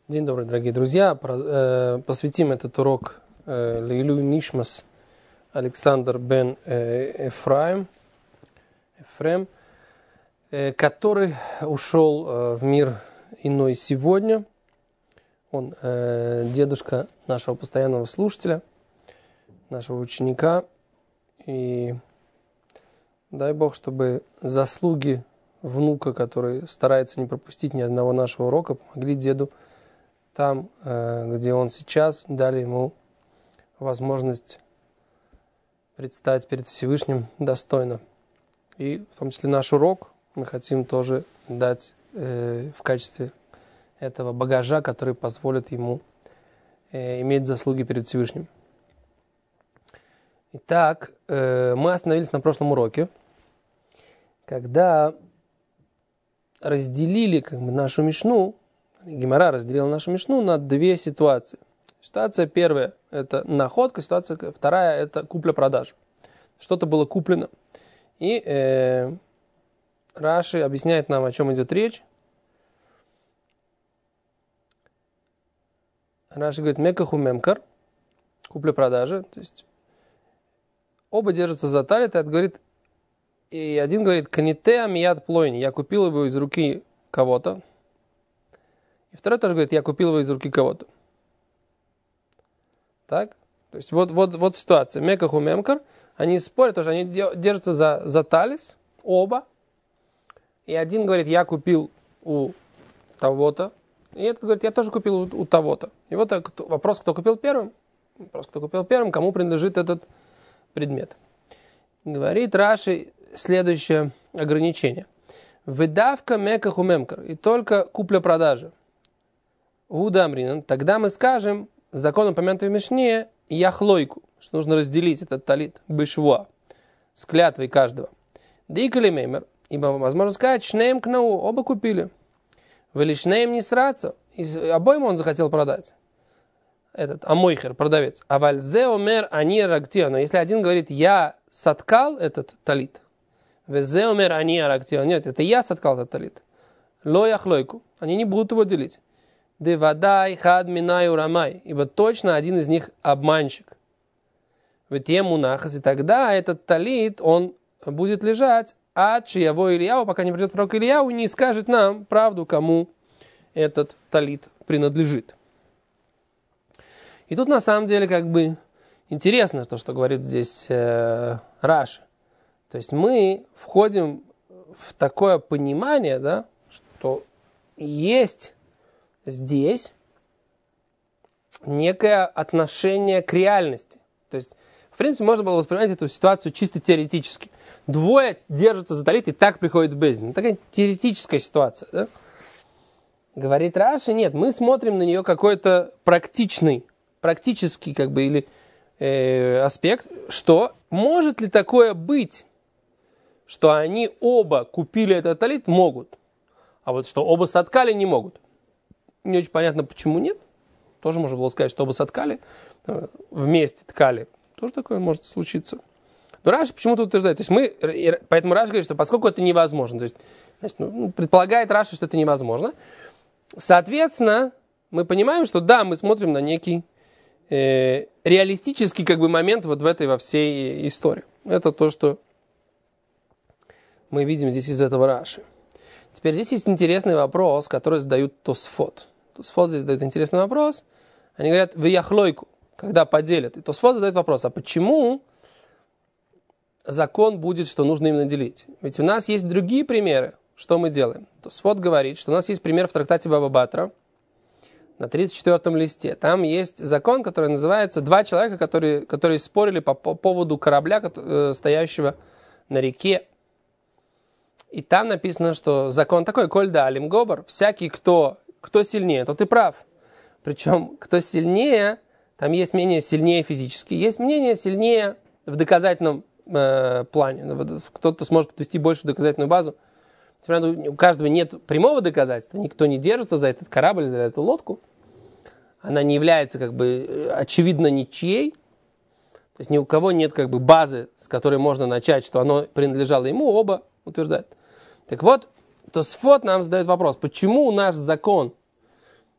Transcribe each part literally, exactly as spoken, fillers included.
День добрый, дорогие друзья. Посвятим этот урок Леилуй Нишмас Александр бен Эфраим, Эфрем, который ушел в мир иной сегодня. Он дедушка нашего постоянного слушателя, нашего ученика. И дай Бог, чтобы заслуги внука, который старается не пропустить ни одного нашего урока, помогли деду там, где он сейчас, дали ему возможность предстать перед Всевышним достойно. И в том числе наш урок мы хотим тоже дать э, в качестве этого багажа, который позволит ему э, иметь заслуги перед Всевышним. Итак, э, мы остановились на прошлом уроке, когда разделили как бы нашу мишну. Гемара разделила нашу мишну на две ситуации. Ситуация первая – это находка, ситуация вторая – это купля-продажа. Что-то было куплено. И э, Раши объясняет нам, о чем идет речь. Раши говорит «мекаху мемкар», купля-продажа. То есть оба держатся за талит, и это говорит, и один говорит «каните амияд плойни», я купил его из руки кого-то. И второй тоже говорит, я купил его из руки кого-то. Так? То есть вот, вот, вот ситуация. Мекаху мемкар. Они спорят тоже, они держатся за, за талис, оба. И один говорит, я купил у того-то. И этот говорит, я тоже купил у, у того-то. И вот вопрос, кто купил первым. Вопрос, кто купил первым, кому принадлежит этот предмет. Говорит Раши следующее ограничение. Выдавка мекаху мемкар. И только купля-продажа. Удамринан, тогда мы скажем, закон упомянутый в Мишне, яхлойку, что нужно разделить этот талит, бешва, с клятвой каждого. Дикали меймер, ибо возможно сказать, шнеем кнау, оба купили. Вели шнеем не сраться, обоим он захотел продать. Этот амойхер, продавец. А вальзе омер ани рактио, но если один говорит, я соткал этот талит, везе омер ани рактио, нет, это я соткал этот талит. Ло яхлойку, они не будут его делить. Девадай хад минай урамай, ибо точно один из них обманщик. Ведь ему нахас, и тогда этот талит, он будет лежать, а чьего Ильяу, пока не придет пророк Ильяу, не скажет нам правду, кому этот талит принадлежит. И тут на самом деле как бы интересно то, что говорит здесь э, Раши. То есть мы входим в такое понимание, да, что есть здесь некое отношение к реальности. То есть, в принципе, можно было воспринимать эту ситуацию чисто теоретически. Двое держатся за талит и так приходят в бездну. Такая теоретическая ситуация. Да? Говорит Раши, нет, мы смотрим на нее какой-то практичный, практический как бы, или э, аспект, что может ли такое быть, что они оба купили этот талит, могут. А вот что оба соткали, не могут. Не очень понятно, почему нет. Тоже можно было сказать, что оба соткали, вместе ткали. Тоже такое может случиться. Но Раши почему-то утверждает. То есть мы, поэтому Раши говорит, что поскольку это невозможно, то есть, значит, ну, предполагает Раши, что это невозможно, соответственно, мы понимаем, что да, мы смотрим на некий э, реалистический как бы момент вот в этой во всей истории. Это то, что мы видим здесь из этого Раши. Теперь здесь есть интересный вопрос, который задают Тосфот. Тосфот здесь задает интересный вопрос. Они говорят, в яхлойку, когда поделят. И Тосфот задает вопрос, а почему закон будет, что нужно именно делить? Ведь у нас есть другие примеры, что мы делаем. Тосфот говорит, что у нас есть пример в трактате Баба Батра на тридцать четвёртом листе. Там есть закон, который называется «Два человека, которые, которые спорили по, по поводу корабля, стоящего на реке». И там написано, что закон такой, коль да алим гобар, всякий, кто, кто сильнее, тот и прав. Причем, кто сильнее, там есть мнение сильнее физически, есть мнение сильнее в доказательном э, плане. Кто-то сможет подвести большую доказательную базу. У каждого нет прямого доказательства, никто не держится за этот корабль, за эту лодку. Она не является как бы очевидно ничьей. То есть ни у кого нет как бы базы, с которой можно начать, что оно принадлежало ему, оба утверждают. Так вот, Тосфот нам задает вопрос, почему наш закон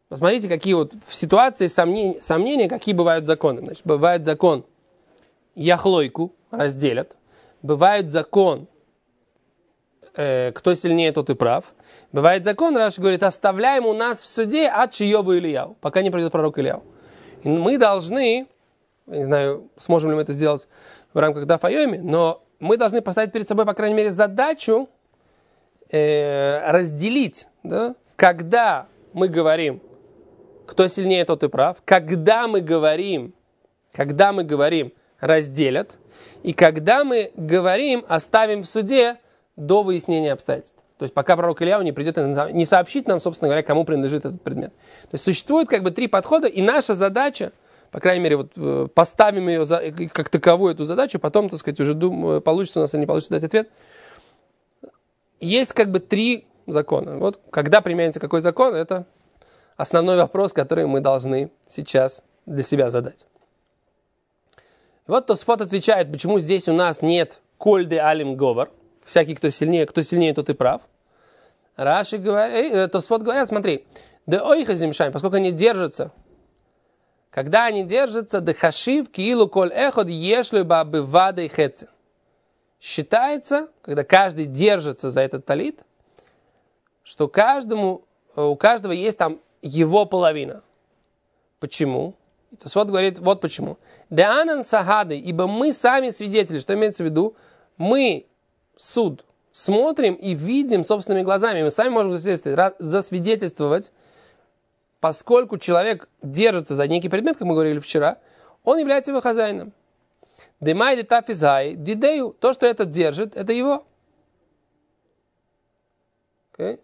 Посмотрите, какие вот в ситуации сомнения, сомнения какие бывают законы. Значит, бывает закон яхлойку, разделят. Бывает закон, э, кто сильнее, тот и прав. Бывает закон, Раши говорит, оставляем у нас в суде от Шиёва Ильяу, пока не придет пророк Ильяу. И мы должны, я не знаю, сможем ли мы это сделать в рамках Даф Йоми, но мы должны поставить перед собой, по крайней мере, задачу э, разделить, да, когда мы говорим, кто сильнее, тот и прав, когда мы говорим, когда мы говорим, разделят, и когда мы говорим, оставим в суде до выяснения обстоятельств. То есть пока пророк Ильяу не придет и не сообщит нам, собственно говоря, кому принадлежит этот предмет. То есть существует как бы три подхода, и наша задача, по крайней мере, вот, поставим ее за, как таковую эту задачу, потом, так сказать, уже думаю, получится у нас или не получится дать ответ. Есть как бы три закона. Вот когда применяется какой закон, это основной вопрос, который мы должны сейчас для себя задать. Вот Тосфот отвечает, почему здесь у нас нет коль де алим говор, всякий, кто сильнее, кто сильнее, тот и прав. Раши говорит, Тосфот говорят, смотри, де ойха зимшайм, поскольку они держатся, когда они держатся, де хашив киилу коль эход ешлю бабы вады хеци. Считается, когда каждый держится за этот талит, что каждому, у каждого есть там его половина. Почему? Тосфот говорит, вот почему. Де анан сагады, ибо мы сами свидетели, что имеется в виду, мы суд смотрим и видим собственными глазами, мы сами можем засвидетельствовать, поскольку человек держится за некий предмет, как мы говорили вчера, он является его хозяином. Демай де тафизай, дидею, то, что этот держит, это его. Okay.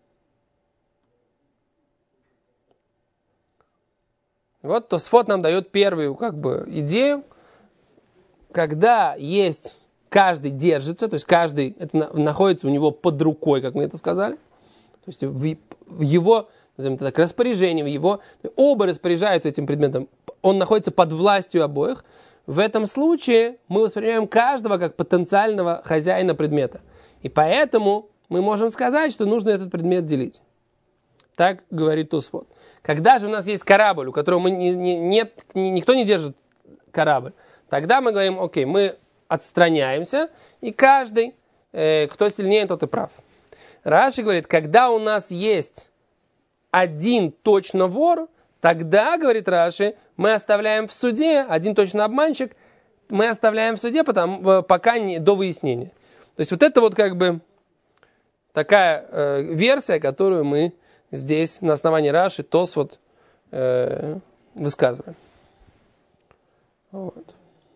Вот Тосфот нам дает первую как бы идею, когда есть, каждый держится, то есть каждый, это находится у него под рукой, как мы это сказали, то есть в, в его, назовем это так, распоряжении, в его, оба распоряжаются этим предметом, он находится под властью обоих. В этом случае мы воспринимаем каждого как потенциального хозяина предмета. И поэтому мы можем сказать, что нужно этот предмет делить. Так говорит Тосфот. Когда же у нас есть корабль, у которого мы не, не, нет, не, никто не держит корабль, тогда мы говорим, окей, мы отстраняемся, и каждый, э, кто сильнее, тот и прав. Раши говорит, когда у нас есть один точно вор, тогда, говорит Раши, мы оставляем в суде, один точно обманщик, мы оставляем в суде, потому, пока не, до выяснения. То есть вот это вот как бы такая э, версия, которую мы здесь на основании Раши, Тосфот э, высказываем. Вот.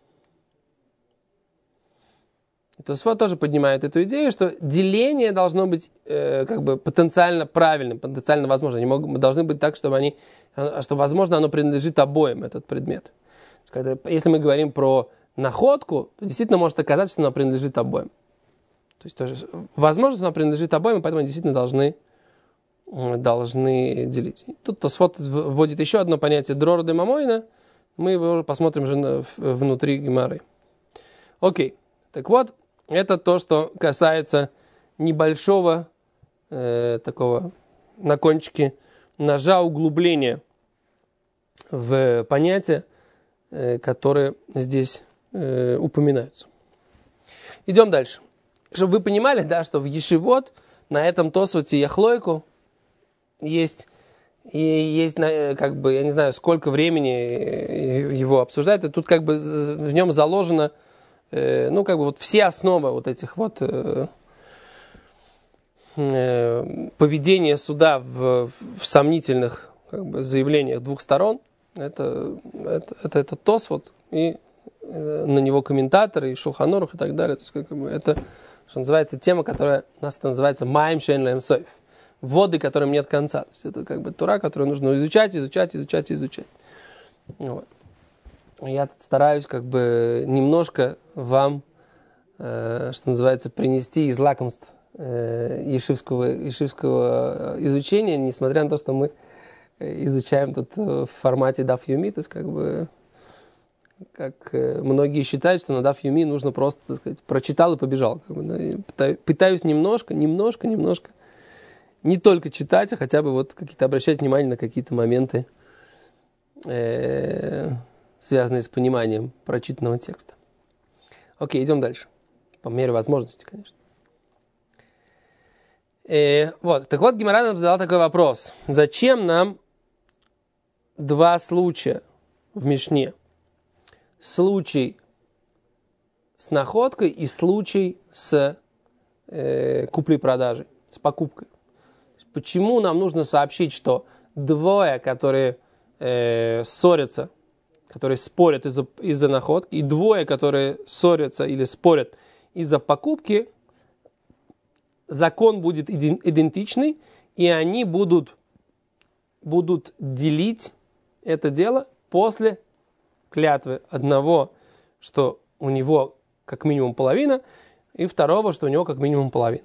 Тосфот тоже поднимает эту идею, что деление должно быть э, как бы потенциально правильным, потенциально возможным. Они могут, должны быть так, чтобы, они, что, возможно, оно принадлежит обоим, этот предмет. Когда, если мы говорим про находку, то действительно может оказаться, что она принадлежит обоим. То есть тоже, возможно, что она принадлежит обоим, и поэтому они действительно должны, должны делить. И тут Тосфот вводит еще одно понятие дрор де мамойна. Мы его посмотрим же внутри Гемары. Окей. Так вот, это то, что касается небольшого э, такого на кончике ножа углубления в понятия, э, которые здесь э, упоминаются. Идем дальше. Чтобы вы понимали, да, что в Ешивот на этом Тосфоте Яхлойку есть, и есть, как бы, я не знаю, сколько времени его обсуждают, и тут как бы в нем заложено, ну, как бы вот все основы вот этих вот э, э, поведения суда в, в сомнительных как бы заявлениях двух сторон. Это, это, это, это Тосфот и э, на него комментаторы, и Шулхан Арух и так далее. То есть, как бы, это, что называется, тема, которая у нас это называется Маим Шейн Лаэм Сойф. Воды, которым нет конца. То есть, это как бы Тора, которую нужно изучать, изучать, изучать, изучать. Вот. Я тут стараюсь как бы немножко вам, э, что называется, принести из лакомств э, ешивского, ешивского изучения, несмотря на то, что мы изучаем тут в формате Даф Йоми, то есть как бы, как многие считают, что на Даф Йоми нужно просто, так сказать, прочитал и побежал. Как бы, да, и пытаюсь немножко, немножко, немножко не только читать, а хотя бы вот какие-то обращать внимание на какие-то моменты, э, связанные с пониманием прочитанного текста. Окей, идем дальше. По мере возможности, конечно. Э, вот, так вот, Гемара нам задал такой вопрос. Зачем нам два случая в Мишне? Случай с находкой и случай с э, куплей-продажей, с покупкой. Почему нам нужно сообщить, что двое, которые э, ссорятся, которые спорят из-за, из-за находки, и двое, которые ссорятся или спорят из-за покупки, закон будет идентичный, и они будут, будут делить это дело после клятвы одного, что у него как минимум половина, и второго, что у него как минимум половина.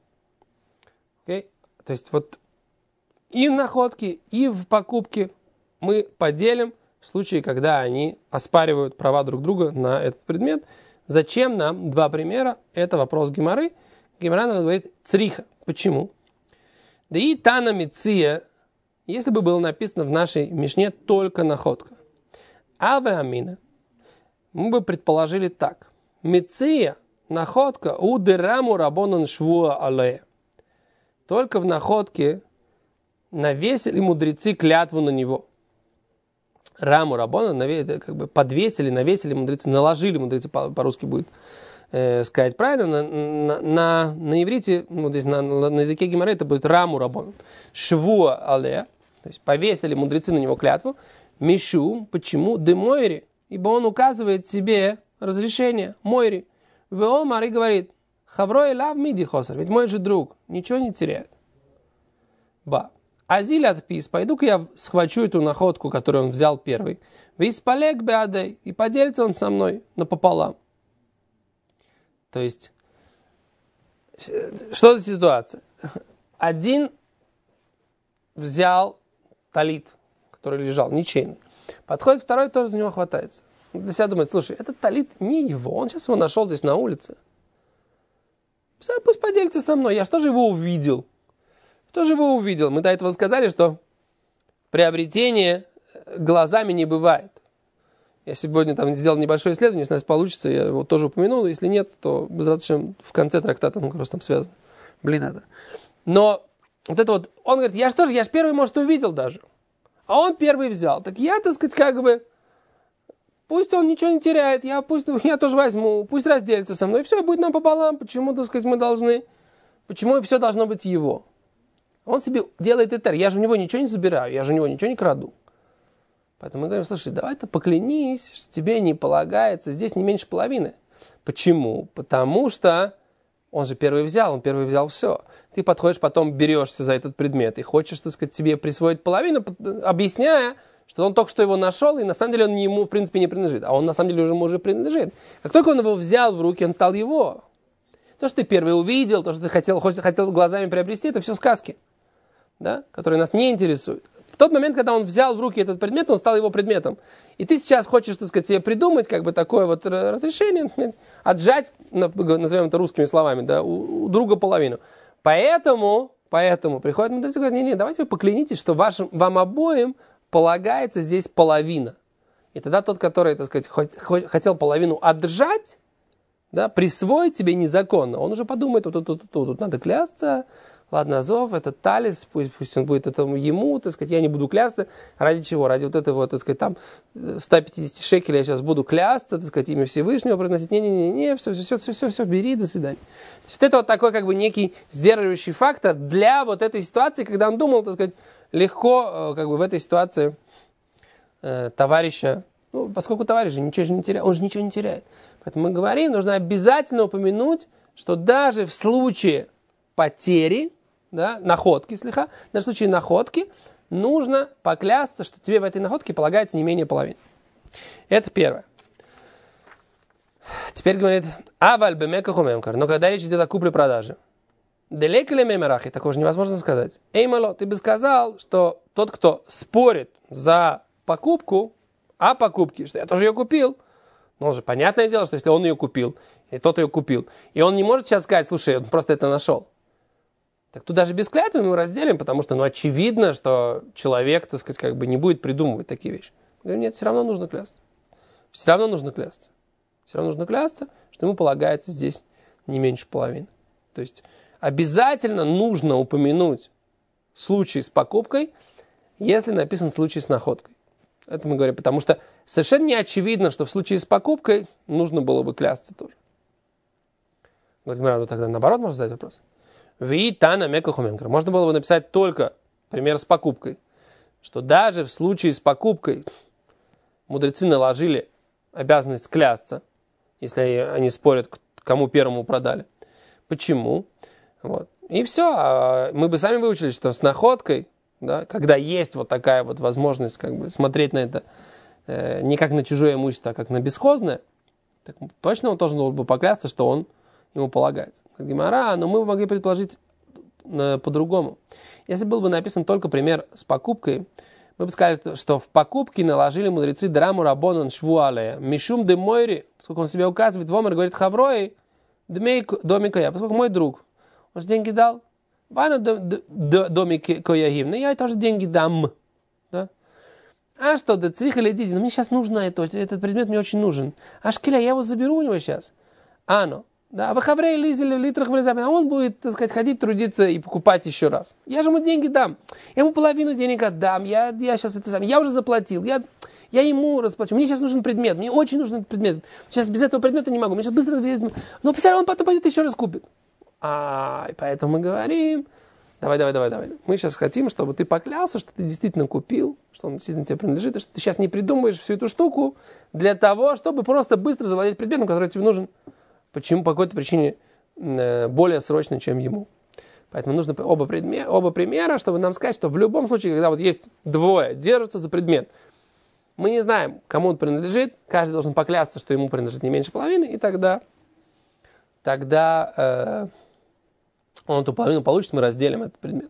Okay? То есть вот и в находке, и в покупке мы поделим в случае, когда они оспаривают права друг друга на этот предмет. Зачем нам два примера? Это вопрос Гемары. Гемара нам говорит цриха. Почему? Да и тана миция, если бы было написано в нашей Мишне только находка. Аве амина, мы бы предположили так. Миция, находка, у дераму рабонан швуа алея. Только в находке навесили мудрецы клятву на него. Раму рабонан, как бы подвесили, навесили мудрецы, наложили мудрецы, по-русски будет э, сказать правильно. На, на, на, на иврите, ну, здесь на, на языке гемары это будет раму рабонан. Швуа алея, то есть повесили мудрецы на него клятву. Мишу, почему? Де мойри, ибо он указывает себе разрешение. Мойри. Веомар и говорит, хаврой лав миди хосар, ведь мой же друг ничего не теряет. Ба. Азиль отпис, пойду-ка я схвачу эту находку, которую он взял первый. Виспалек беадей, и поделится он со мной напополам. То есть, что за ситуация? Один взял талит, который лежал, ничейный. Подходит второй, тоже за него хватается. Для себя думает, слушай, этот талит не его, он сейчас его нашел здесь на улице. Пусть поделится со мной, я что же его увидел? Что же его увидел? Мы до этого сказали, что приобретение глазами не бывает. Я сегодня там сделал небольшое исследование, если у нас получится, я его тоже упомянул, если нет, то в конце трактата, он просто там связан. Блин, это. Но вот это вот, он говорит, я что же, я же первый, может, увидел даже. А он первый взял. Так я, так сказать, как бы, пусть он ничего не теряет, я, пусть, я тоже возьму, пусть разделится со мной, и все, будет нам пополам. Почему, так сказать, мы должны, почему все должно быть его? Он себе делает этер, я же у него ничего не забираю, я же у него ничего не краду. Поэтому мы говорим, слушай, давай-то поклянись, что тебе не полагается здесь не меньше половины. Почему? Потому что он же первый взял, он первый взял все. Ты подходишь, потом берешься за этот предмет и хочешь, так сказать, себе присвоить половину, объясняя, что он только что его нашел, и на самом деле он ему, в принципе, не принадлежит. А он на самом деле уже ему уже принадлежит. Как только он его взял в руки, он стал его. То, что ты первый увидел, то, что ты хотел, хотел глазами приобрести, это все сказки, да, которые нас не интересуют. В тот момент, когда он взял в руки этот предмет, он стал его предметом. И ты сейчас хочешь, так сказать, себе придумать как бы такое вот разрешение, отжать, назовем это русскими словами, да, у, у друга половину. Поэтому, поэтому приходит мудрецы и говорят, не-не, давайте вы поклянитесь, что вашим, вам обоим полагается здесь половина. И тогда тот, который, так сказать, хоть, хоть, хотел половину отжать, да, присвоить себе незаконно, он уже подумает, тут, тут, тут, тут, тут надо клясться. Ладно, Азов, этот талис, пусть, пусть он будет этому ему, так сказать, я не буду клясться. Ради чего? Ради вот этого, так сказать, там сто пятьдесят шекелей я сейчас буду клясться, так сказать, имя Всевышнего произносить. Не-не-не, все, все, все, все, все, бери, до свидания. То есть вот это вот такой как бы некий сдерживающий фактор для вот этой ситуации, когда он думал, так сказать, легко как бы в этой ситуации э, товарища, ну, поскольку товарищ же ничего же не теряет, он же ничего не теряет. Поэтому мы говорим, нужно обязательно упомянуть, что даже в случае потери, да, находки, слегка, даже в случае находки нужно поклясться, что тебе в этой находке полагается не менее половины. Это первое. Теперь говорит, аваль бемекаху мемкар, но когда речь идет о купле-продаже, делекеле мемерахи, такого же невозможно сказать. Эй, мало, ты бы сказал, что тот, кто спорит за покупку, о покупке, что я тоже ее купил, но же понятное дело, что если он ее купил, и тот ее купил, и он не может сейчас сказать, слушай, он просто это нашел. Так тут даже без клятвы мы разделим, потому что, ну, очевидно, что человек, так сказать, как бы не будет придумывать такие вещи. Мы говорим, нет, все равно нужно клясться. Все равно нужно клясться. Все равно нужно клясться, что ему полагается здесь не меньше половины. То есть обязательно нужно упомянуть случай с покупкой, если написан случай с находкой. Это мы говорим, потому что совершенно не очевидно, что в случае с покупкой нужно было бы клясться тоже. Говорит, ну тогда наоборот можно задать вопрос. Витана мекахуменкер. Можно было бы написать только пример с покупкой, что даже в случае с покупкой мудрецы наложили обязанность клясться, если они спорят, кому первому продали. Почему? Вот. И все. Мы бы сами выучили, что с находкой, да, когда есть вот такая вот возможность как бы смотреть на это э, не как на чужое имущество, а как на бесхозное, так точно он должен был бы поклясться, что он ему полагается. Гемара, но мы бы могли предположить э, по-другому. Если был бы написан только пример с покупкой, мы бы сказали, что в покупке наложили мудрецы драму рабонан швуалея. Мишум де мойри, поскольку он себе указывает, Вомер говорит, хаврой, домика я, поскольку мой друг, он же деньги дал. Вану домик коягим, но я тоже деньги дам. Да? А что, да цриха ледите, но мне сейчас нужно это, этот предмет мне очень нужен. А шкиля, я его заберу у него сейчас. А ну, да, а хаврей лизили в литрах влезами, а он будет, так сказать, ходить, трудиться и покупать еще раз. Я же ему деньги дам. Я ему половину денег отдам. Я, я сейчас это сам, я уже заплатил. Я, я ему расплачу. Мне сейчас нужен предмет. Мне очень нужен этот предмет. Сейчас без этого предмета не могу. Мне сейчас быстро... Но представляю, он потом пойдет еще раз купит. А, и поэтому мы говорим, давай, давай, давай, давай. Мы сейчас хотим, чтобы ты поклялся, что ты действительно купил, что он действительно тебе принадлежит, и что ты сейчас не придумаешь всю эту штуку для того, чтобы просто быстро завладеть предметом, который тебе нужен, почему, по какой-то причине э, более срочно, чем ему. Поэтому нужно оба, предмет, оба примера, чтобы нам сказать, что в любом случае, когда вот есть двое, держатся за предмет, мы не знаем, кому он принадлежит, каждый должен поклясться, что ему принадлежит не меньше половины, и тогда, тогда э, он эту половину получит, мы разделим этот предмет.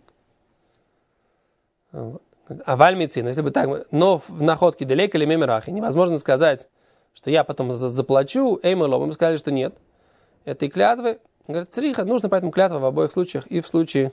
Вот. А вальмицин, если бы так, но в находке далеко или мемерахи, невозможно сказать, что я потом заплачу, эймело, мы сказали, что нет. Этой клятвы, говорит, цриха, нужно поэтому клятва в обоих случаях, и в случае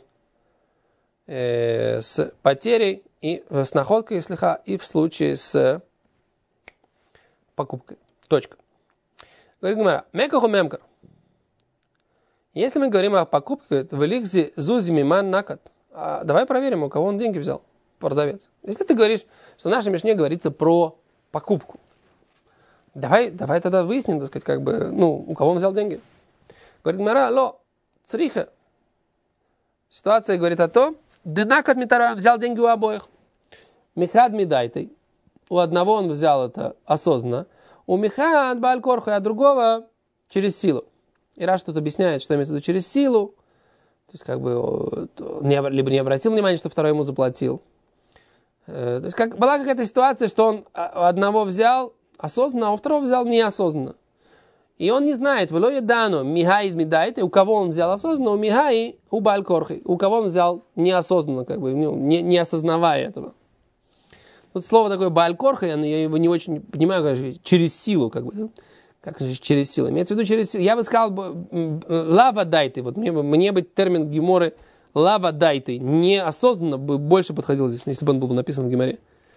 э, с потерей, и с находкой, слиха, и в случае с покупкой. Точка. Говорит Гемара, мекаху мемкар. Если мы говорим о покупке, в эликзе зузи миман накат. А давай проверим, у кого он деньги взял, продавец. Если ты говоришь, что в нашей мишне говорится про покупку, давай, давай тогда выясним, так сказать, как бы, ну, у кого он взял деньги. Говорит Гемара, ло, цриха. Ситуация говорит о том, дынакат митара взял деньги у обоих. Михад мидайтой. У одного он взял это осознанно. У михад баалькорха, а другого через силу. И Раш тут объясняет, что имеется в виду через силу. То есть, как бы, либо не обратил внимания, что второй ему заплатил. То есть, как, была какая-то ситуация, что он одного взял осознанно, а у второго взял неосознанно. И он не знает, влое дано, михай мидайт, у кого он взял осознанно, у михай, у балькорхи, у кого он взял неосознанно, как бы, не, не осознавая этого. Вот слово такое балькорхи, я его не очень понимаю, конечно, через силу, как бы, как же через силу? Имеется в виду через силу. Я бы сказал, лава дайты. Вот мне, мне бы термин Геморы лава дайты неосознанно бы больше подходил здесь, если бы он был написан в Геморе.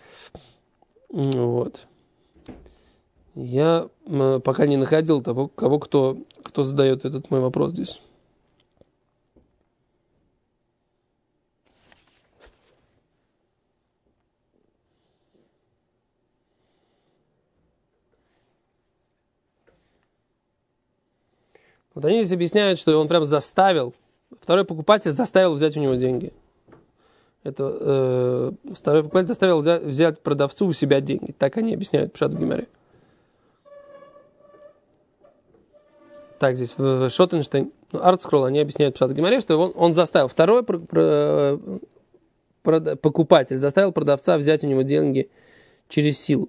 Вот. Я пока не находил того, кого, кто, кто задает этот мой вопрос здесь. Вот они здесь объясняют, что он прям заставил, второй покупатель заставил взять у него деньги. Это э, второй покупатель заставил взять, взять продавцу у себя деньги. Так они объясняют Пшат в Гемаре. Так, здесь в Шотенштейн, ну, Артскролл, они объясняют Пшат в Гемаре, что он, он заставил, второй про, про, про, покупатель заставил продавца взять у него деньги через силу.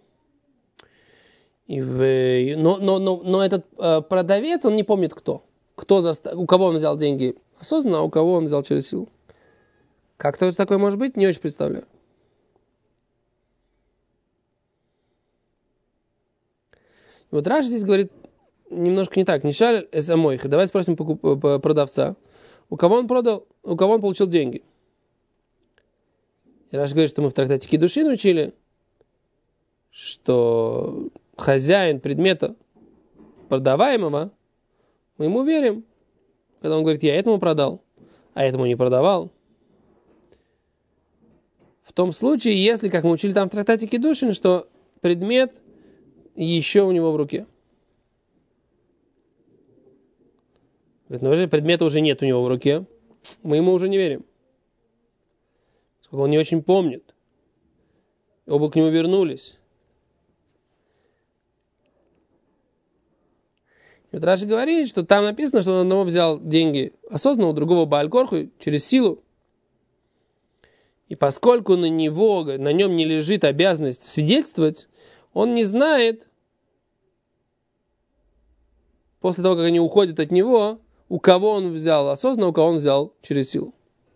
И в, но, но, но, но этот э, продавец, он не помнит кто. кто заста... У кого он взял деньги осознанно, а у кого он взял через силу. Как это такое может быть, не очень представляю. И вот Раши здесь говорит немножко не так. Не шаль эс амойха. Давай спросим покуп... продавца. У кого он продал, у кого он получил деньги. И Раши говорит, что мы в трактате Кидушин учили, что хозяин предмета продаваемого, мы ему верим, когда он говорит, я этому продал, а этому не продавал. В том случае, если, как мы учили там в трактате Кидушин, что предмет еще у него в руке. Говорит, ну уже предмета уже нет у него в руке, мы ему уже не верим. Поскольку он не очень помнит. Оба к нему вернулись. И вот Раши говорит, что там написано, что он одного взял деньги осознанно, у другого Бааль-Корху через силу. И поскольку на него, на нем не лежит обязанность свидетельствовать, он не знает, после того, как они уходят от него, у кого он взял осознанно, у кого он взял через силу.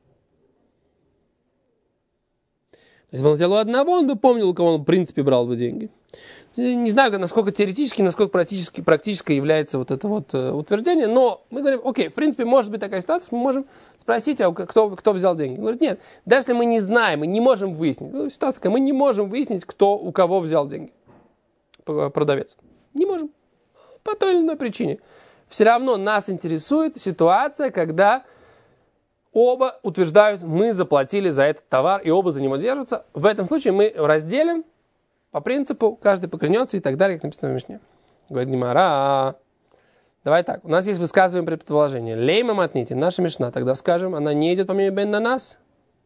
Если бы он взял у одного, он бы помнил, у кого он в принципе брал бы деньги. Не знаю, насколько теоретически, насколько практически, практически является вот это вот э, утверждение, но мы говорим, окей, в принципе, может быть такая ситуация, мы можем спросить, а кто, кто взял деньги. Он говорит, нет, даже если мы не знаем, мы не можем выяснить, ну, ситуация такая, мы не можем выяснить, кто у кого взял деньги, продавец. Не можем. По той или иной причине. Все равно нас интересует ситуация, когда оба утверждают, мы заплатили за этот товар, и оба за него держатся. В этом случае мы разделим по принципу, каждый поклянется и так далее, как написано в Мишне. Говорит Гемара. Давай так, у нас есть высказываемое предположение. Лейма матнити, наша Мишна, тогда скажем, она не идет по мнению Бен Нанас.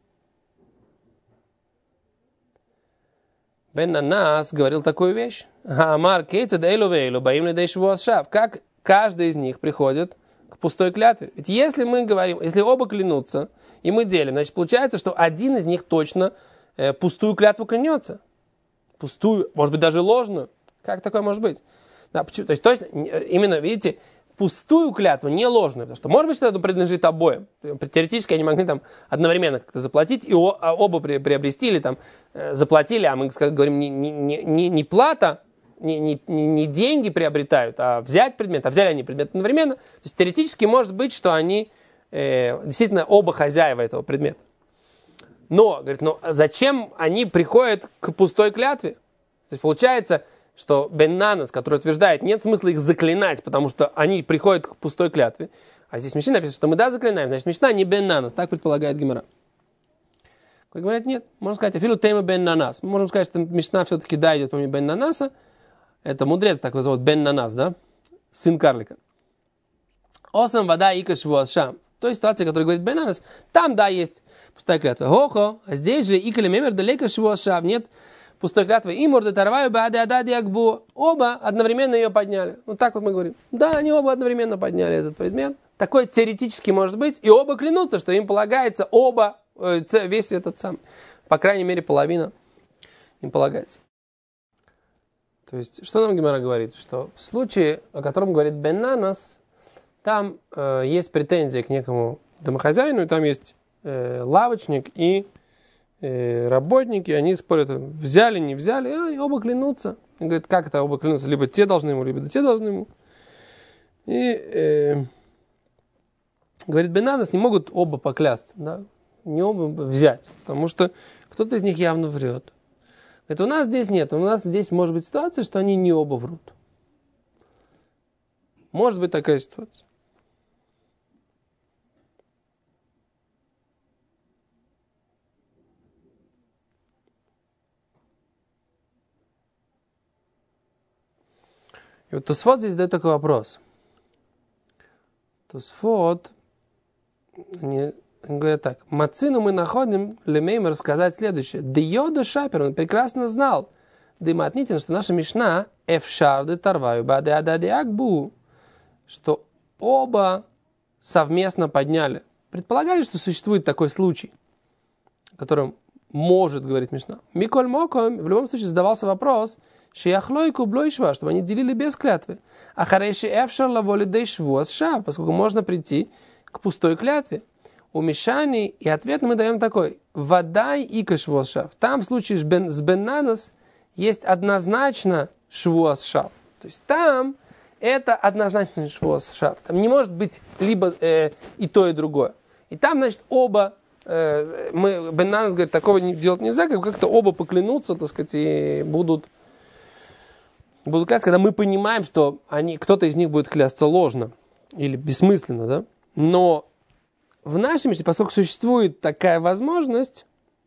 Бен Нанас говорил такую вещь. Амар кейцед эйлу вейлу, баим лидей швуас шав. Как каждый из них приходит к пустой клятве. Ведь если мы говорим, если оба клянутся, и мы делим, значит, получается, что один из них точно э, пустую клятву клянется. Пустую, может быть, даже ложную. Как такое может быть? Да, почему? То есть, точно, именно, видите, пустую клятву, не ложную. Потому что, может быть, что это принадлежит обоим. Теоретически они могли там одновременно как-то заплатить, и оба приобрести, или там заплатили, а мы говорим, не, не, не, не плата, не, не, не деньги приобретают, а взять предмет, а взяли они предмет одновременно. То есть, теоретически может быть, что они э, действительно оба хозяева этого предмета. Но, говорит, ну зачем они приходят к пустой клятве? То есть получается, что Бен Нанас, который утверждает, нет смысла их заклинать, потому что они приходят к пустой клятве. А здесь в Мишне написано, что мы да заклинаем, значит Мишна не Бен Нанас, так предполагает Гемара. Говорят, нет, можно сказать, афилу тема Бен Нанас. Мы можем сказать, что Мишна все-таки да идет по мнению Бен Нанаса. Это мудрец такой зовут Бен Нанас, да? Сын карлика. Осам вода ика швуас шам. той ситуации, о которой говорит Бен Нанас, там, да, есть пустая клятва. Хохо, а здесь же икали мемер далека швуашав, нет пустой клятвы. И морды тарваю баде адади акбу. Оба одновременно ее подняли. Вот так вот мы говорим. Да, они оба одновременно подняли этот предмет. Такой теоретически может быть. И оба клянутся, что им полагается оба, э, весь этот сам, по крайней мере, половина им полагается. То есть, что нам Гемара говорит? Что в случае, о котором говорит Бен Нанас, там э, есть претензия к некому домохозяину, и там есть э, лавочник и э, работники, они спорят, взяли, не взяли, а они оба клянутся. И говорят, как это оба клянутся? Либо те должны ему, либо те должны ему. И э, говорит Бен Нанас, не могут оба поклясться, да? Не оба взять, потому что кто-то из них явно врет. Это у нас здесь нет, у нас здесь может быть ситуация, что они не оба врут. Может быть такая ситуация. И вот Тосфот здесь задает такой вопрос. Тосфот, они, они говорят так. Мацину мы находим, Лемеймер сказать следующее. Дейода Шапер, он прекрасно знал, Дыматнитин, что наша Мишна, Эфшарды Тарваю Баде Адади Акбу, что оба совместно подняли. Предполагали, что существует такой случай, о котором может говорить Мишна. Миколь Моком, в любом случае задавался вопрос, Шияхлойку Блойшва, чтобы они делили без клятвы. А Харейши Эфшар Лаволи Дейшвуас Шав, поскольку можно прийти к пустой клятве. У Мишани, и ответ мы даем такой. Вадай и кашвуас Шав. Там в случае с Бен Нанас есть однозначно швуас Шав. То есть там это однозначно швуас Шав. Там не может быть либо э, и то, и другое. И там, значит, оба, э, мы, Бен Нанас говорит, такого не, делать нельзя, как как-то оба поклянутся, так сказать, и будут, будут клясться, когда мы понимаем, что они, кто-то из них будет клясться ложно или бессмысленно, да? Но в нашей мечте, поскольку существует такая возможность,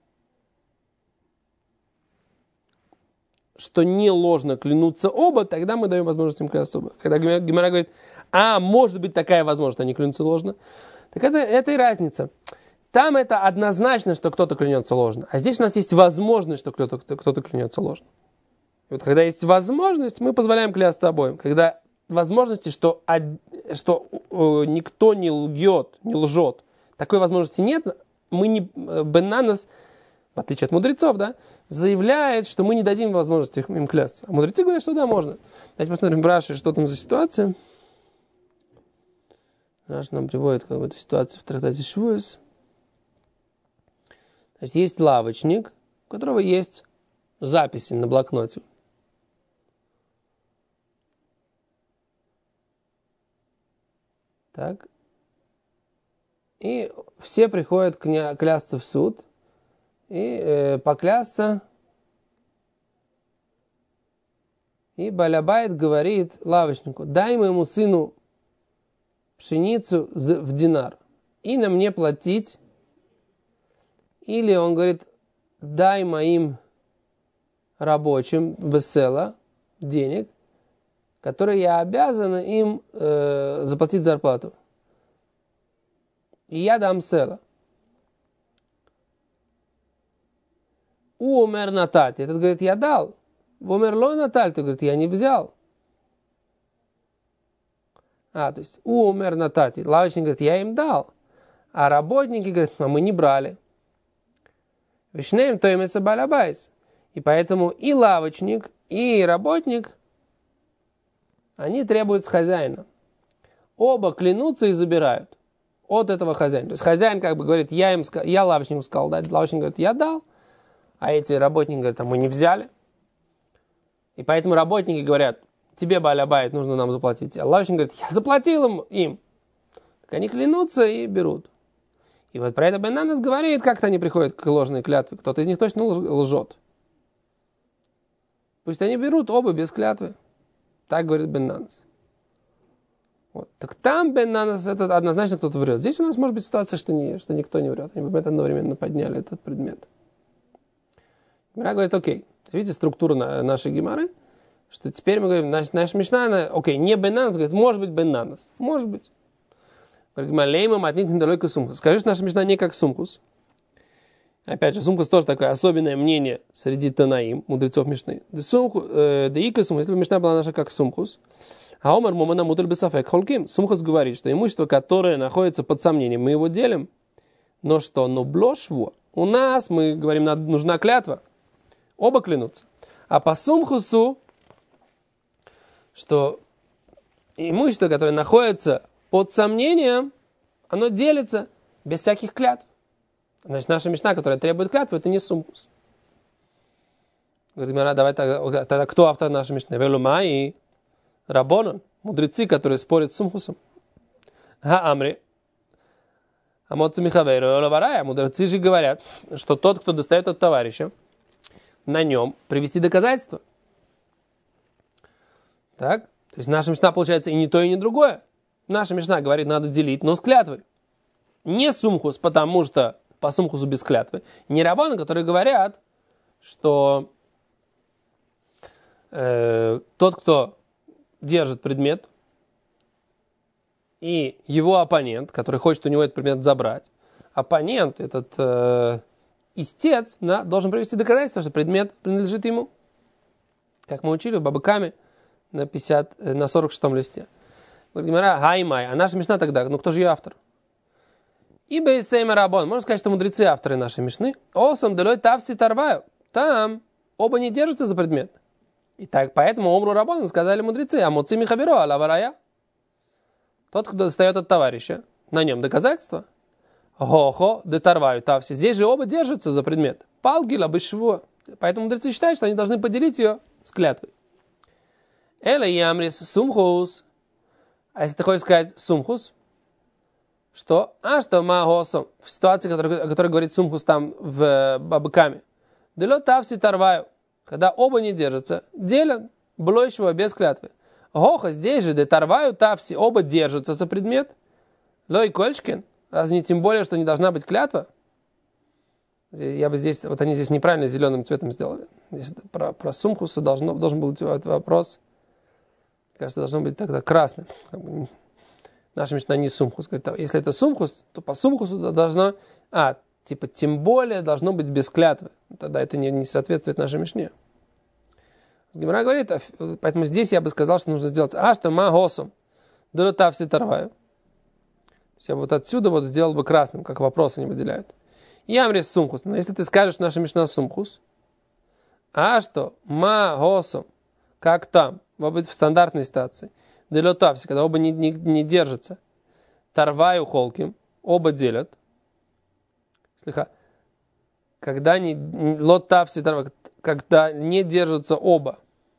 что не ложно клянутся оба, тогда мы даем возможность им клясться оба. Когда Гемара говорит, а, может быть такая возможность, они клянутся ложно, так это, это и разница. Там это однозначно, что кто-то клянется ложно. А здесь у нас есть возможность, что кто-то, кто-то клянется ложно. И вот когда есть возможность, мы позволяем клясться обоим. Когда возможности, что, что никто не лгет, не лжет, такой возможности нет, мы не, Бен Нанас, в отличие от мудрецов, да, заявляет, что мы не дадим возможности им клясться. А мудрецы говорят, что да, можно. Давайте посмотрим в Раши, что там за ситуация. Раши нам приводит как бы, эту ситуацию в трактате Швуэс. Значит, есть лавочник, у которого есть записи на блокноте. Так. И все приходят кля- клясться в суд и э, поклясться. И Балябайт говорит лавочнику, дай моему сыну пшеницу в динар и на мне платить. Или он говорит, дай моим рабочим бесела денег, которые я обязан им э, заплатить зарплату. И я дам села. У умер натати. Этот говорит, я дал. В умерло наталь. Ты говорит, я не взял. А, то есть у умер натати. Лавочник говорит, я им дал. А работники говорят, а мы не брали. Вишнеем то им это балабайс. И поэтому и лавочник, и работник, они требуют с хозяина. Оба клянутся и забирают от этого хозяина. То есть хозяин как бы говорит, я им я лавочнику сказал дать, лавочник говорит, я дал, а эти работники говорят, а мы не взяли. И поэтому работники говорят, тебе балябайт, нужно нам заплатить. А лавочник говорит, я заплатил им. им. Так они клянутся и берут. И вот про это Бен Нанас говорит, как-то они приходят к ложной клятве. Кто-то из них точно лжет. Пусть они берут оба без клятвы. Так говорит Бен Нанас. Вот. Так там Бен Нанас, это однозначно кто-то врет. Здесь у нас может быть ситуация, что, не, что никто не врет. Они одновременно подняли этот предмет. Гемара говорит, окей. Видите структуру нашей гемары? Что теперь мы говорим, наша, наша мишна, она, окей, не Бен Нанас, говорит, может быть Бен Нанас. Может быть. Скажи, наша мишна не как сумхус. Опять же, сумхус тоже такое особенное мнение среди танаим, мудрецов мишны. Да ика сумхус, если бы мишна была наша как сумхус, а омар мумана муталь бесафек холким. Сумхус говорит, что имущество, которое находится под сомнением, мы его делим, но что, но блошво, у нас, мы говорим, нужна клятва. Оба клянутся. А по сумхусу, что имущество, которое находится под сомнением, оно делится без всяких клятв. Значит, наша мишна, которая требует клятвы, это не сумхус. Говорит, давай тогда, тогда кто автор нашей мишны? Велума и Рабонан, мудрецы, которые спорят с сумхусом. Ха амри. Амоци михавейру лаварая. Мудрецы же говорят, что тот, кто достает от товарища, на нем привести доказательства. Так? То есть наша мишна получается и не то, и не другое. Наша мишна говорит, надо делить, но с клятвой. Не сумхус, потому что по сумхусу без клятвы. Не раббаны, которые говорят, что э, тот, кто держит предмет, и его оппонент, который хочет у него этот предмет забрать, оппонент, этот э, истец, да, должен привести доказательство, что предмет принадлежит ему. Как мы учили в Бабакаме на, пятьдесят, на сорок шестом листе. Говорит Гемара, хаймай, а наша мишна тогда, ну кто же ее автор? Ибо из сейма рабон, можно сказать, что мудрецы авторы нашей мишны. Осам делой тавси тарваю. Там оба не держатся за предмет. И так, поэтому омру рабон сказали мудрецы, а муци михабиро алаварая. Тот, кто достает от товарища, на нем доказательства. Хо-хо, детарваю тавси. Здесь же оба держатся за предмет. Палгила бышво. Поэтому мудрецы считают, что они должны поделить ее с клятвой. Эла ямрис сумхус. А если ты хочешь сказать сумхус, что, а что магосом, в ситуации, о которой говорит Сумхус там в Бабыкаме, дело тавси тарваю, когда оба не держатся, делят блойшего без клятвы. Гоха здесь же, де тарваю тавси, оба держатся за предмет. Лой кольчкин, разве не тем более, что не должна быть клятва? Я бы здесь, вот они здесь неправильно зеленым цветом сделали. Здесь про, про Сумхуса должно, должен был быть вопрос, кажется, должно быть тогда красным. Как бы, наша мишна не Сумхус. Говорит, если это Сумхус, то по Сумхусу должно, а, типа, тем более должно быть без клятвы. Тогда это не, не соответствует нашей мишне. Гемара говорит, поэтому здесь я бы сказал, что нужно сделать, а что магосом, дурата все тарваю. Я вот отсюда вот сделал бы красным, как вопрос они выделяют. Ямрис сумхус. Но если ты скажешь, наша мишна сумхус, а что магосом, как там, в стандартной ситуации, делотавси, когда оба не, не, не держатся, тарваю холким, оба делят. Слыха. Когда не лотавси, когда не держатся оба.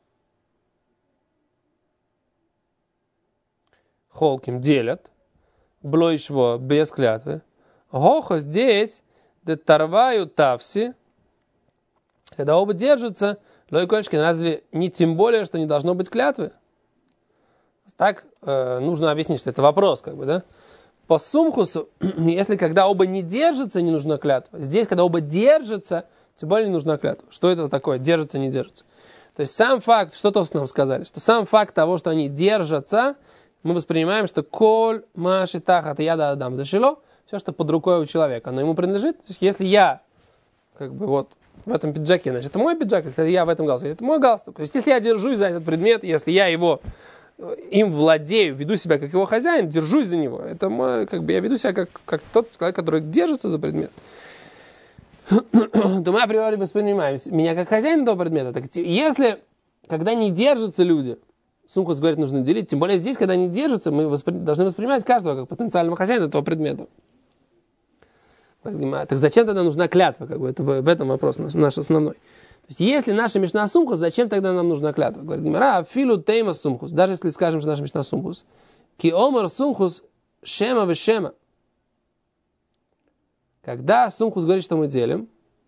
Холким делят. Блойшво без клятвы. Гохо здесь, де тарваю тавси, когда оба держатся, лойкольчки, разве не тем более, что не должно быть клятвы? Так э, нужно объяснить, что это вопрос, как бы, да? По Сумхусу, если когда оба не держатся, не нужна клятва. Здесь, когда оба держатся, тем более не нужна клятва. Что это такое? Держатся, не держатся. То есть сам факт, что то нам сказали, что сам факт того, что они держатся, мы воспринимаем, что коль маши тахат яда адам зашило, все, что под рукой у человека, оно ему принадлежит. То есть если я, как бы вот в этом пиджаке, значит, это мой пиджак, если я в этом галстуке, это мой галстук. То есть если я держусь за этот предмет, если я его им владею, веду себя как его хозяин, держусь за него, это мой, как бы я веду себя как, как тот человек, который держится за предмет, то мы априори воспринимаем меня как хозяин этого предмета. Так, если, когда не держатся люди, Сумхус говорит, нужно делить, тем более здесь, когда они держатся, мы воспри... должны воспринимать каждого как потенциального хозяина этого предмета. Так зачем тогда нужна клятва? Как бы это в этом вопрос наш, наш основной. То есть, если наша мишна Сумхус, зачем тогда нам нужна клятва? Говорит Гемара, филу тейма Сумхус. Даже если скажем, что наша мишна Сумхус. Ки омар Сумхус шема вешема. Когда Сумхус говорит, что мы делим,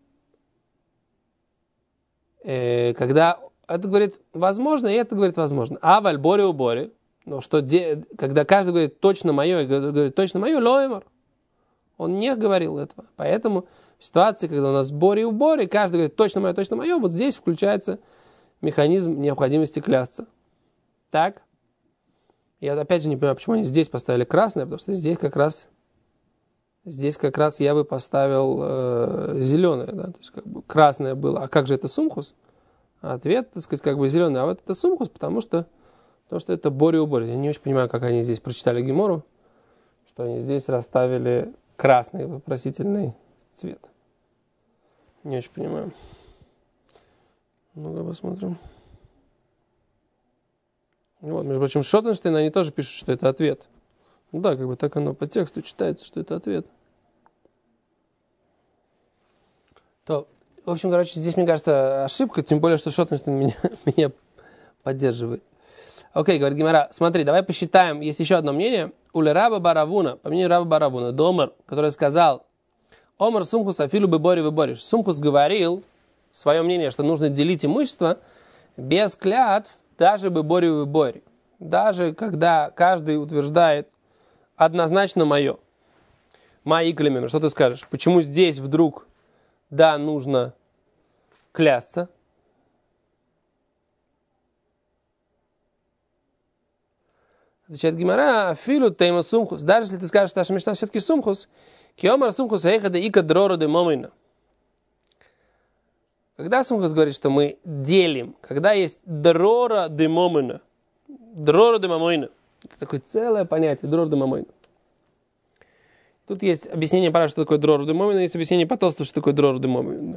э, когда это говорит возможно, и это говорит возможно. А в альборе уборе, но что де, когда каждый говорит точно мое, и говорит точно мое, лоэмар. Он не говорил этого. Поэтому в ситуации, когда у нас боре и уборе, каждый говорит точно мое, точно мое, вот здесь включается механизм необходимости клясться. Так? Я опять же не понимаю, почему они здесь поставили красное, потому что здесь как раз здесь как раз я бы поставил э, зеленое, да, то есть как бы красное было. А как же это Сумхус? Ответ, так сказать, как бы зеленый. А вот это Сумхус, потому что, потому что это боре и уборе. Я не очень понимаю, как они здесь прочитали Гемору, что они здесь расставили красный вопросительный цвет. Не очень понимаю. Ну-ка посмотрим. Вот, между прочим, Шотенштейн, они тоже пишут, что это ответ. Ну да, как бы так оно по тексту читается, что это ответ. То, в общем, короче, здесь, мне кажется, ошибка, тем более, что Шотенштейн меня, меня поддерживает. Окей, говорит Гемара, смотри, давай посчитаем, есть еще одно мнение. Уле Раба Баравуна, по мнению Раба Баравуна, Домер, который сказал, Омар Сумхус афилу бебори выборишь. Сумхус говорил свое мнение, что нужно делить имущество без клятв, даже бебори выбори. Даже когда каждый утверждает однозначно мое. Мои клемемер, что ты скажешь? Почему здесь вдруг, да, нужно клясться? Отвечает Гемара, афилу тейма сумхус. Даже если ты скажешь, что наша мишна все-таки сумхус, киомар сумхус эйхада ика дрору де момина. Когда сумхус говорит, что мы делим, когда есть дрора де момина, дрора де момина, это такое целое понятие, дрора де момина. Тут есть объяснение пара, что такое дрора де момина, есть объяснение по толсту, что такое дрора де момина.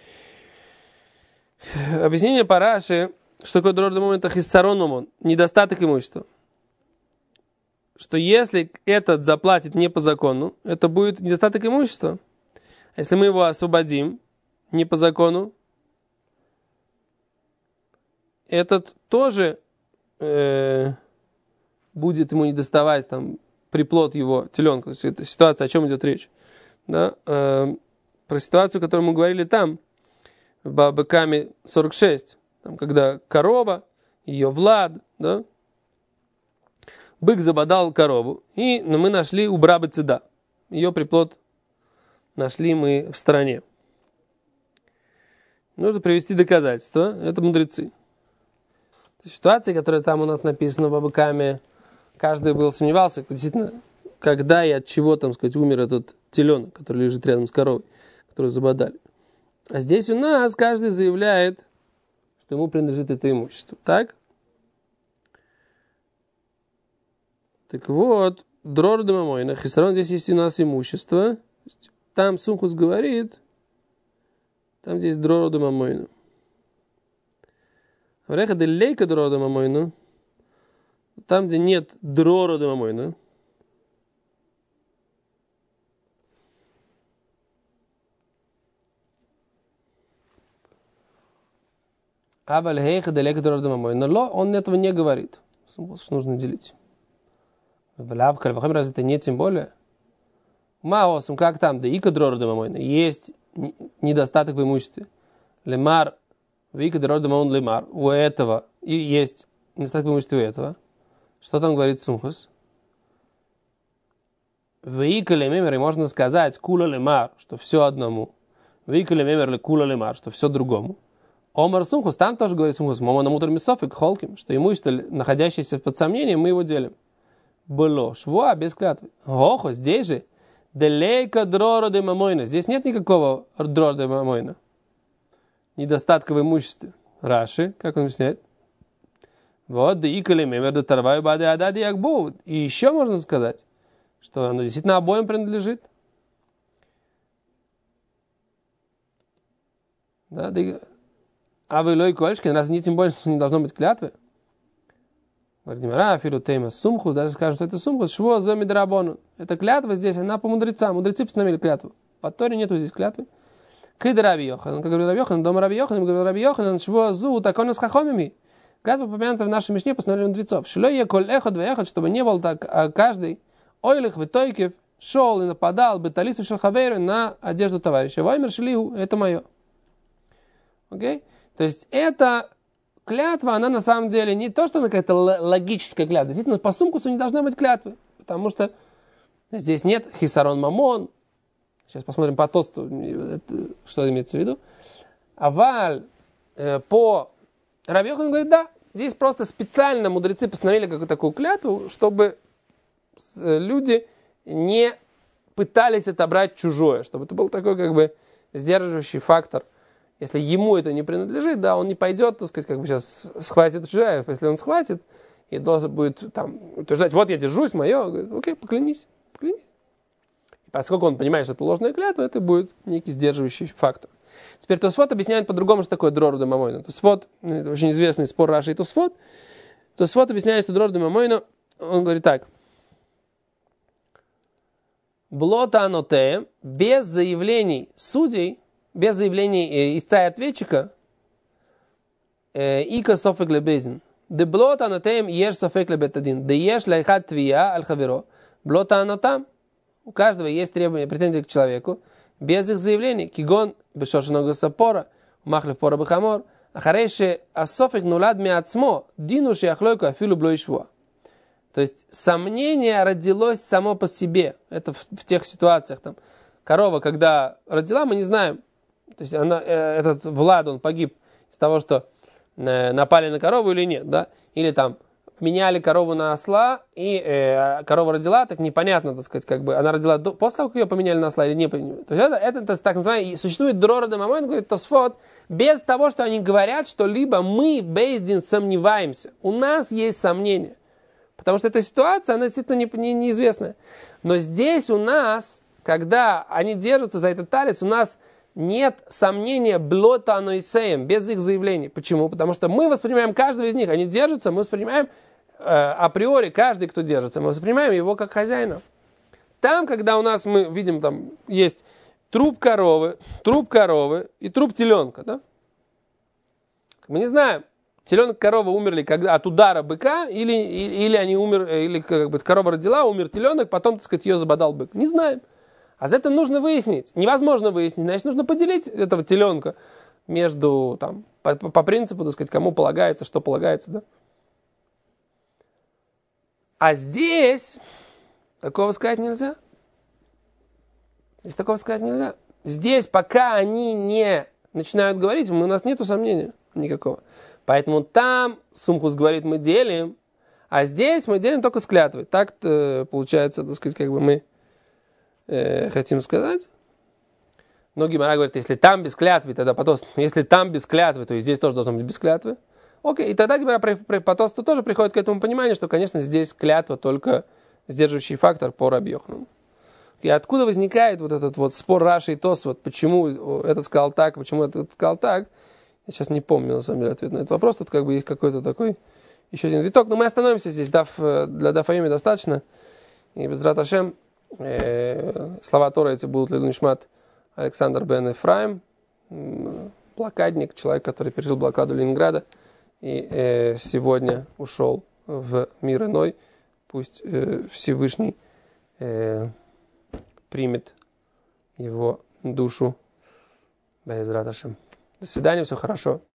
Объяснение параши, что такое дрора де момина, это хиссарон момон, недостаток имущества. Что если этот заплатит не по закону, это будет недостаток имущества. А если мы его освободим не по закону, этот тоже э, будет ему недоставать там приплод его теленка. То есть это ситуация, о чем идет речь. Да? Э, про ситуацию, которую мы говорили там, в Бабыкаме сорок шесть, там, когда корова, ее Влад, да, бык забодал корову, и ну, мы нашли у Брабы Цеда. Ее приплод нашли мы в стороне. Нужно привести доказательства. Это мудрецы. Ситуация, которая там у нас написана в Бабыкаме, каждый был сомневался, действительно, когда и от чего, там сказать, умер этот теленок, который лежит рядом с коровой, которую забодали. А здесь у нас каждый заявляет, что ему принадлежит это имущество. Так? Так вот, дрор дамамойна, хисарон, здесь есть у нас имущество. Там Сумхус говорит, там здесь дрор дамамойна. Вреха делейка дрор дамамойна, там, где нет дрор дамамойна, Абаль хейха далеко дрор дамамойна, но он этого не говорит. Что нужно делить. Разве это не тем более? Маосом, как там, да ика дрор дамамойна, есть недостаток в имуществе. Лемар, вика дрор дамамойна лемар, у этого, и есть недостаток в имуществе у этого. Что там говорит Сумхус? Вика лемемер, и можно сказать, кула лемар, что все одному. Вика лемемер ли кула лемар, что все другому. Омар Сумхус, там тоже говорит Сумхус, мама на мутр мисофик холким, что имущество, находящееся под сомнением, мы его делим. Было швуа без клятвы. Охо, здесь же делейка дрора де мамойна. Здесь нет никакого дрора де мамойна. Недостатка в имуществе. Раши, как он объясняет? Вот, да икали мемер да тарваю бады адади якбу. И еще можно сказать, что оно действительно обоим принадлежит. Да, да. А вы лой кольшкин, раз не тем более, что не должно быть клятвы. Говорит Гемара, филу тейма сумхус, даже скажут, что это сумхус, шво за мидрабону. Это клятва здесь, она по мудрецам. Мудрецы постановили клятву. По Торе нету здесь клятвы. Кыд Раби Йохан, как говорит Раби Йохан, дома Раби Йохан, говорит Раби Йохан, шво зу, так он с хахомими. Клятва попомянута в нашей Мишне, постановили мудрецов. Шло е коль эхот веехот, чтобы не был так, а каждый ойлих витойкев шел и нападал бы талису шелхаверу на одежду товарища. Ваймер шелиху, это мое. Окей? То есть это клятва, она на самом деле не то, что она какая-то логическая клятва. Действительно, по сумкусу не должна быть клятвы, потому что здесь нет хисарон мамон. Сейчас посмотрим по тосту, что имеется в виду. Аваль э, по Раби Йоханану говорит, да, здесь просто специально мудрецы постановили какую-то такую клятву, чтобы люди не пытались отобрать чужое, чтобы это был такой как бы сдерживающий фактор. Если ему это не принадлежит, да, он не пойдет, так сказать, как бы сейчас схватит чужая. Если он схватит и должен будет там утверждать, вот я держусь, мое, говорит, окей, поклянись, поклянись. И поскольку он понимает, что это ложная клятва, это будет некий сдерживающий фактор. Теперь Тосфот объясняет по-другому, что такое дрор де мамойна. Тосфот, это очень известный спор Раши и Тосфот. Тосфот объясняет, что дрор де мамойна, он говорит так. Блота анотеем, без заявлений судей, без заявлений истца и ответчика, ика софек лебезин. Де блота анотеем еш софек лебетадин. Де еш лайхат твия аль хаверо. Блота анотам. У каждого есть требования, претензии к человеку, без их заявлений. Кигон бешошенога сапора, махлев пора бахамор. Ахарейше асофек нулад миацмо, динуши ахлойку афилу блоишвуа. То есть сомнение родилось само по себе. Это в, в тех ситуациях. Там, корова, когда родила, мы не знаем. То есть она, э, этот Влад, он погиб из того, что э, напали на корову или нет. Да? Или там меняли корову на осла, и э, корова родила, так непонятно, так сказать, как бы она родила до, после того, как ее поменяли на осла или не поменяли. То есть это, это, это так называемый, существует дрора де мамойна, говорит Тосфот, без того, что они говорят, что либо мы, бейздин, сомневаемся. У нас есть сомнения. Потому что эта ситуация, она действительно не, не, неизвестная. Но здесь у нас, когда они держатся за этот талец, у нас нет сомнения блота анойсеем, без их заявлений. Почему? Потому что мы воспринимаем каждого из них. Они держатся, мы воспринимаем э, априори каждый, кто держится. Мы воспринимаем его как хозяина. Там, когда у нас мы видим, там есть труп коровы, труп коровы и труп теленка. Да? Мы не знаем, теленок и корова умерли когда, от удара быка, или, или, или они умер, или как бы корова родила, умер теленок, потом, так сказать, ее забодал бык. Не знаем. А за это нужно выяснить. Невозможно выяснить. Значит, нужно поделить этого теленка между, там, по, по принципу, так сказать, кому полагается, что полагается, да? А здесь такого сказать нельзя. Здесь такого сказать нельзя. Здесь, пока они не начинают говорить, у нас нету сомнения никакого. Поэтому там Сумхус говорит, мы делим, а здесь мы делим только с клятвой. Так получается, так сказать, как бы мы э, хотим сказать. Но Гемара говорит, если там без клятвы, тогда потом, если там без клятвы, то и здесь тоже должно быть без клятвы. Окей, и тогда Гемара потомство тоже приходит к этому пониманию, что, конечно, здесь клятва только сдерживающий фактор по Раби Йоханану. И откуда возникает вот этот вот спор Раши и Тос, вот почему этот сказал так, почему этот сказал так, я сейчас не помню, на самом деле, ответ на этот вопрос, тут как бы есть какой-то такой еще один виток, но мы остановимся здесь, дав, для Дафайоми достаточно, и без Рат Ашем, э, слова Тора эти будут Лилу Нишмат Александр бен Эфраим, блокадник, человек, который пережил блокаду Ленинграда, и э, сегодня ушел в мир иной, пусть э, Всевышний э, примет его душу. Без Рат Ашем. До свидания, все хорошо.